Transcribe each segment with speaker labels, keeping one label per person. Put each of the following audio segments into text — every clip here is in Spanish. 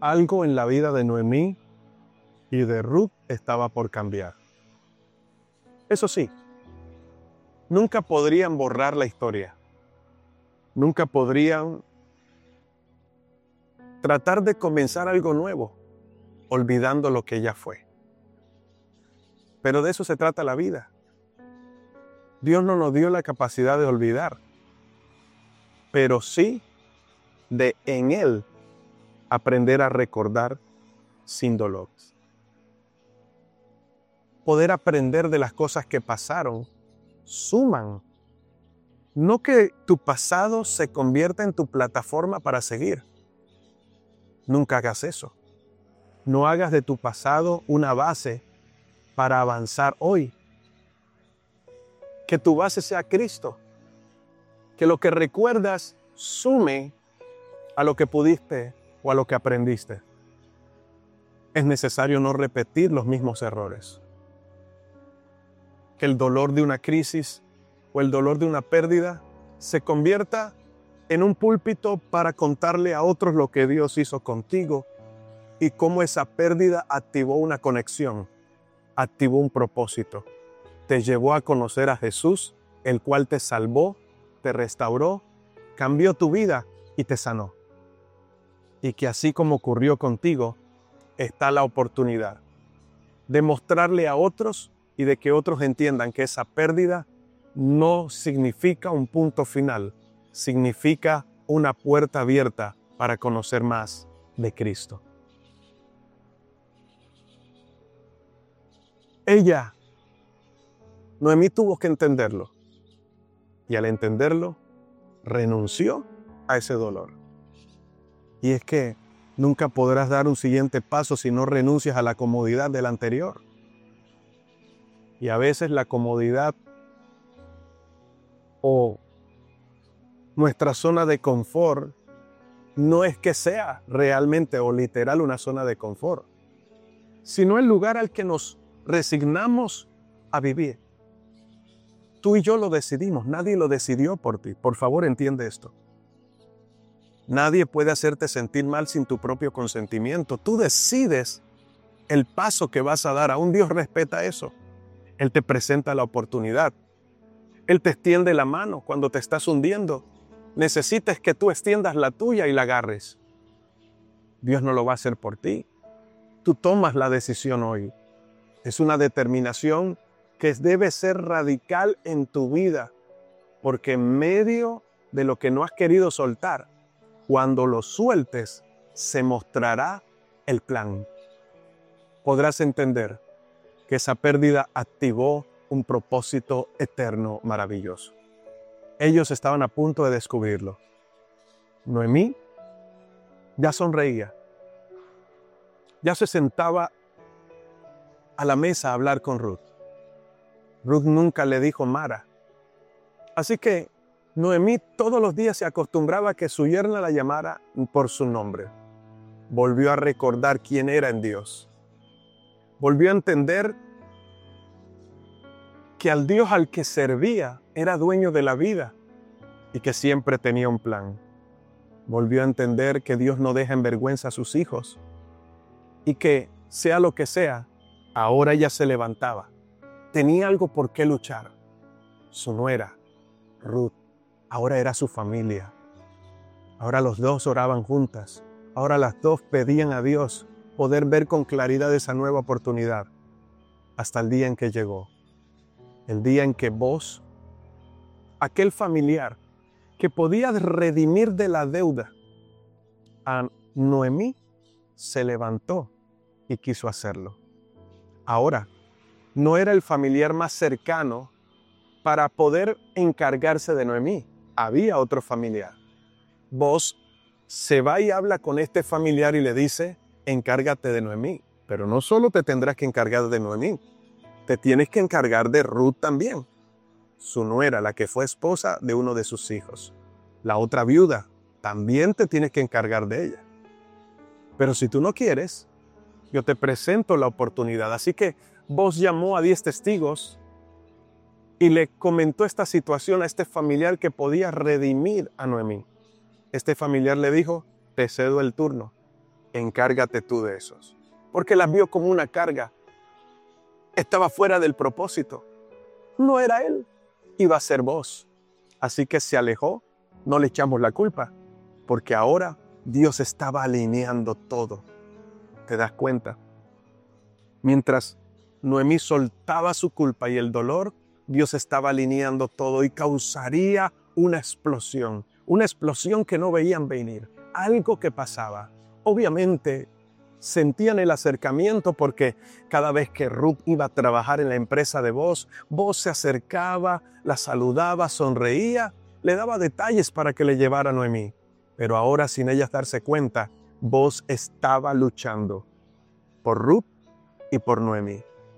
Speaker 1: Algo en la vida de Noemí y de Ruth estaba por cambiar. Eso sí, nunca podrían borrar la historia. Nunca podrían tratar de comenzar algo nuevo, olvidando lo que ya fue. Pero de eso se trata la vida. Dios no nos dio la capacidad de olvidar, pero sí de en Él aprender a recordar sin dolor. Poder aprender de las cosas que pasaron suman. No que tu pasado se convierta en tu plataforma para seguir. Nunca hagas eso. No hagas de tu pasado una base para avanzar hoy. Que tu base sea Cristo. Que lo que recuerdas sume a lo que pudiste o a lo que aprendiste. Es necesario no repetir los mismos errores. Que el dolor de una crisis o el dolor de una pérdida se convierta en un púlpito para contarle a otros lo que Dios hizo contigo y cómo esa pérdida activó una conexión, activó un propósito. Te llevó a conocer a Jesús, el cual te salvó, te restauró, cambió tu vida y te sanó. Y que así como ocurrió contigo, está la oportunidad de mostrarle a otros y de que otros entiendan que esa pérdida no significa un punto final, significa una puerta abierta para conocer más de Cristo. Noemí tuvo que entenderlo, y al entenderlo, renunció a ese dolor. Y es que nunca podrás dar un siguiente paso si no renuncias a la comodidad del anterior. Y a veces la comodidad o nuestra zona de confort no es que sea realmente o literal una zona de confort, sino el lugar al que nos resignamos a vivir. Tú y yo lo decidimos, nadie lo decidió por ti. Por favor, entiende esto. Nadie puede hacerte sentir mal sin tu propio consentimiento. Tú decides el paso que vas a dar. Aún Dios respeta eso. Él te presenta la oportunidad. Él te extiende la mano cuando te estás hundiendo. Necesitas que tú extiendas la tuya y la agarres. Dios no lo va a hacer por ti. Tú tomas la decisión hoy. Es una determinación que debe ser radical en tu vida, porque en medio de lo que no has querido soltar, cuando lo sueltes, se mostrará el plan. Podrás entender que esa pérdida activó un propósito eterno maravilloso. Ellos estaban a punto de descubrirlo. Noemí ya sonreía. Ya se sentaba a la mesa a hablar con Ruth. Ruth nunca le dijo Mara. Así que Noemí todos los días se acostumbraba a que su yerna la llamara por su nombre. Volvió a recordar quién era en Dios. Volvió a entender que al Dios al que servía era dueño de la vida y que siempre tenía un plan. Volvió a entender que Dios no deja en vergüenza a sus hijos y que, sea lo que sea, ahora ella se levantaba. Tenía algo por qué luchar. Su nuera, Ruth, ahora era su familia. Ahora los dos oraban juntas. Ahora las dos pedían a Dios poder ver con claridad esa nueva oportunidad. Hasta el día en que llegó. El día en que vos, aquel familiar que podía redimir de la deuda, a Noemí se levantó y quiso hacerlo. Ahora, no era el familiar más cercano para poder encargarse de Noemí. Había otro familiar. Vos se va y habla con este familiar y le dice, encárgate de Noemí. Pero no solo te tendrás que encargar de Noemí, te tienes que encargar de Ruth también. Su nuera, la que fue esposa de uno de sus hijos. La otra viuda, también te tienes que encargar de ella. Pero si tú no quieres, yo te presento la oportunidad. Así que Vos llamó a 10 testigos y le comentó esta situación a este familiar que podía redimir a Noemí. Este familiar le dijo, te cedo el turno. encárgate tú de esos. Porque las vio como una carga. Estaba fuera del propósito. No era él, iba a ser vos. Así que se alejó, no le echamos la culpa, porque ahora Dios estaba alineando todo. ¿Te das cuenta? Mientras Noemí soltaba su culpa y el dolor, Dios estaba alineando todo y causaría una explosión que no veían venir, algo que pasaba. Obviamente, sentían el acercamiento porque cada vez que Ruth iba a trabajar en la empresa de Boaz se acercaba, la saludaba, sonreía, le daba detalles para que le llevara a Noemí. Pero ahora, sin ellas darse cuenta, Boaz estaba luchando por Ruth y por Noemí.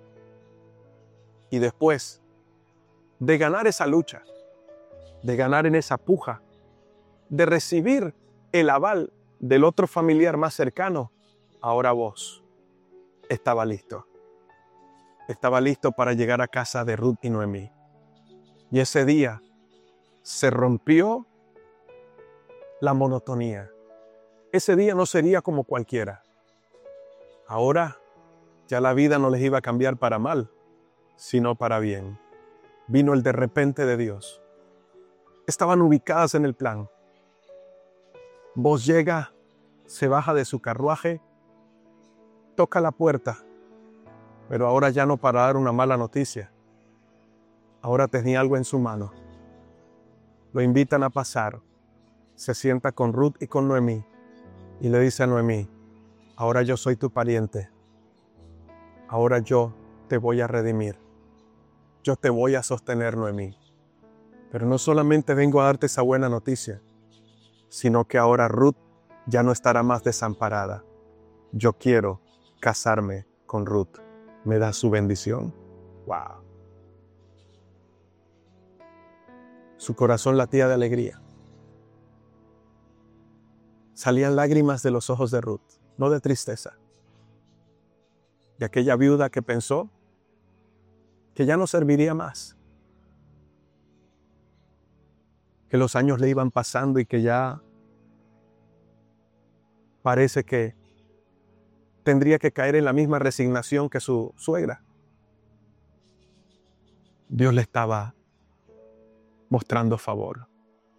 Speaker 1: Y después de ganar esa lucha, de ganar en esa puja, de recibir el aval del otro familiar más cercano, ahora Boaz estaba listo. Estaba listo para llegar a casa de Ruth y Noemí. Y ese día se rompió la monotonía. Ese día no sería como cualquiera. Ahora ya la vida no les iba a cambiar para mal, sino para bien. Vino el de repente de Dios. Estaban ubicadas en el plan. Boaz llega, se baja de su carruaje, toca la puerta, pero ahora ya no para dar una mala noticia. Ahora tenía algo en su mano. Lo invitan a pasar. Se sienta con Ruth y con Noemí y le dice a Noemí: ahora yo soy tu pariente. Ahora yo te voy a redimir. Yo te voy a sostener, Noemí. Pero no solamente vengo a darte esa buena noticia, sino que ahora Ruth ya no estará más desamparada. Yo quiero casarme con Ruth. ¿Me da su bendición? ¡Wow! Su corazón latía de alegría. Salían lágrimas de los ojos de Ruth, no de tristeza. De aquella viuda que pensó que ya no serviría más, que los años le iban pasando y que ya parece que tendría que caer en la misma resignación que su suegra. Dios le estaba mostrando favor.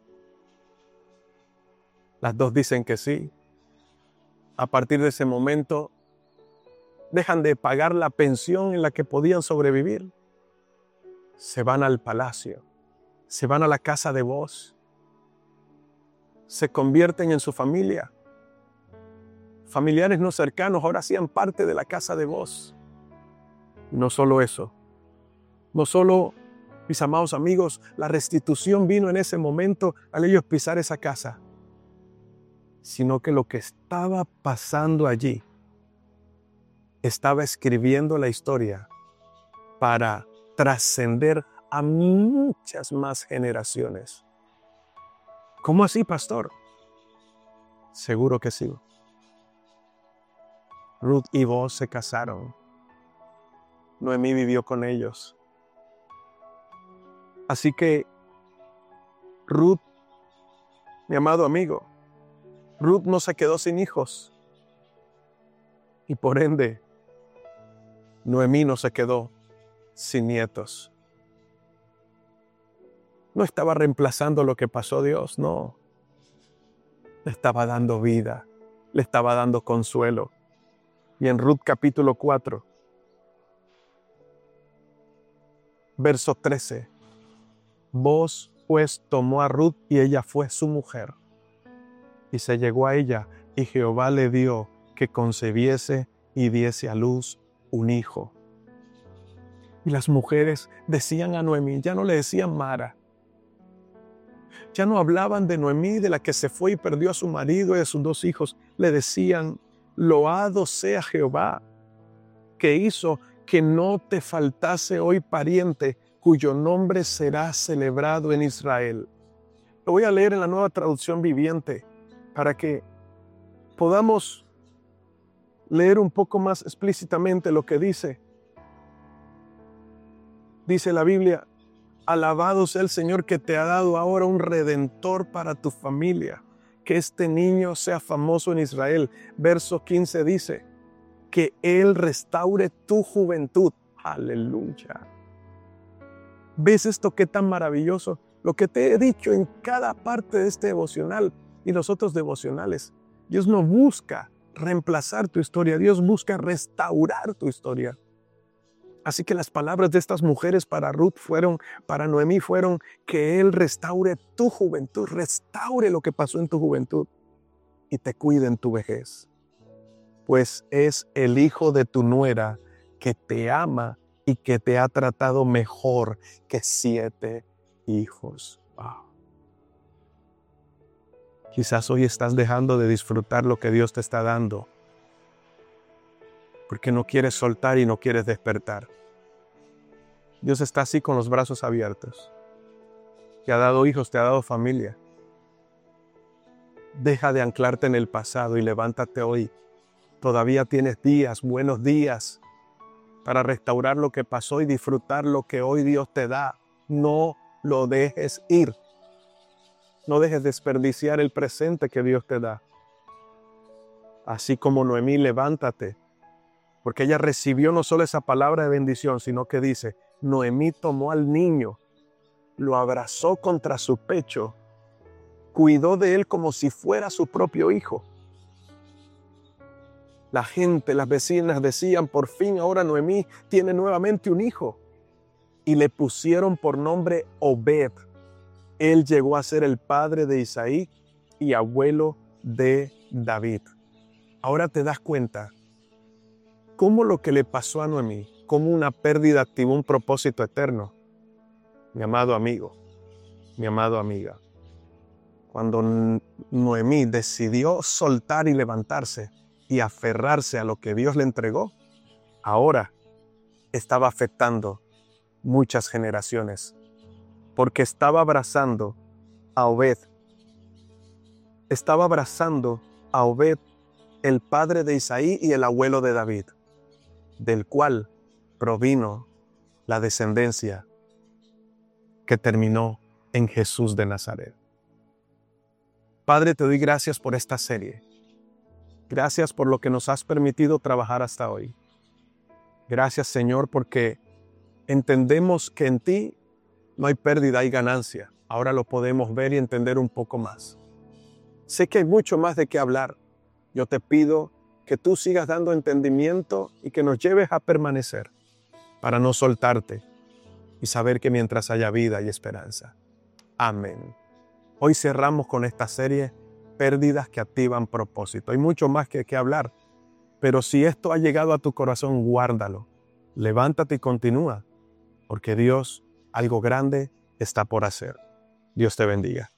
Speaker 1: Las dos dicen que sí. A partir de ese momento, dejan de pagar la pensión en la que podían sobrevivir. Se van al palacio, se van a la casa de Boaz, se convierten en su familia. Familiares no cercanos ahora hacían parte de la casa de Boaz. No solo eso, no solo, mis amados amigos, la restitución vino en ese momento al ellos pisar esa casa, sino que lo que estaba pasando allí estaba escribiendo la historia para trascender a muchas más generaciones. ¿Cómo así, pastor? Seguro que sí. Ruth y Boaz se casaron. Noemí vivió con ellos. Así que Ruth, mi amado amigo, Ruth no se quedó sin hijos. Y por ende, Noemí no se quedó sin nietos. No estaba reemplazando lo que pasó Dios, no. Le estaba dando vida, le estaba dando consuelo. Y en Ruth capítulo 4, verso 13, Boaz pues tomó a Ruth y ella fue su mujer. Y se llegó a ella y Jehová le dio que concebiese y diese a luz un hijo. Y las mujeres decían a Noemí, ya no le decían Mara. Ya no hablaban de Noemí, de la que se fue y perdió a su marido y a sus 2 hijos. Le decían, loado sea Jehová, que hizo que no te faltase hoy pariente, cuyo nombre será celebrado en Israel. Lo voy a leer en la Nueva Traducción Viviente, para que podamos leer un poco más explícitamente lo que dice. Dice la Biblia, alabado sea el Señor que te ha dado ahora un redentor para tu familia, que este niño sea famoso en Israel. Verso 15 dice, que Él restaure tu juventud. Aleluya. ¿Ves esto qué tan maravilloso? Lo que te he dicho en cada parte de este devocional y los otros devocionales. Dios no busca reemplazar tu historia, Dios busca restaurar tu historia. Así que las palabras de estas mujeres para para Noemí fueron que Él restaure tu juventud, restaure lo que pasó en tu juventud y te cuide en tu vejez. Pues es el hijo de tu nuera que te ama y que te ha tratado mejor que 7 hijos. Wow. Quizás hoy estás dejando de disfrutar lo que Dios te está dando porque no quieres soltar y no quieres despertar. Dios está así con los brazos abiertos. Te ha dado hijos, te ha dado familia. Deja de anclarte en el pasado y levántate hoy. Todavía tienes días, buenos días, para restaurar lo que pasó y disfrutar lo que hoy Dios te da. No lo dejes ir. No dejes desperdiciar el presente que Dios te da. Así como Noemí, levántate. Porque ella recibió no solo esa palabra de bendición, sino que dice, Noemí tomó al niño, lo abrazó contra su pecho, cuidó de él como si fuera su propio hijo. La gente, las vecinas decían, por fin ahora Noemí tiene nuevamente un hijo. Y le pusieron por nombre Obed. Él llegó a ser el padre de Isaí y abuelo de David. Ahora te das cuenta cómo lo que le pasó a Noemí, cómo una pérdida activó un propósito eterno. Mi amado amigo, mi amada amiga, cuando Noemí decidió soltar y levantarse y aferrarse a lo que Dios le entregó, ahora estaba afectando muchas generaciones, porque estaba abrazando a Obed. Estaba abrazando a Obed, el padre de Isaí y el abuelo de David, del cual provino la descendencia que terminó en Jesús de Nazaret. Padre, te doy gracias por esta serie. Gracias por lo que nos has permitido trabajar hasta hoy. Gracias, Señor, porque entendemos que en ti no hay pérdida, hay ganancia. Ahora lo podemos ver y entender un poco más. Sé que hay mucho más de qué hablar. Yo te pido que tú sigas dando entendimiento y que nos lleves a permanecer para no soltarte y saber que mientras haya vida hay esperanza. Amén. Hoy cerramos con esta serie, Pérdidas que activan propósito. Hay mucho más que hablar, pero si esto ha llegado a tu corazón, guárdalo. Levántate y continúa, porque Dios, algo grande, está por hacer. Dios te bendiga.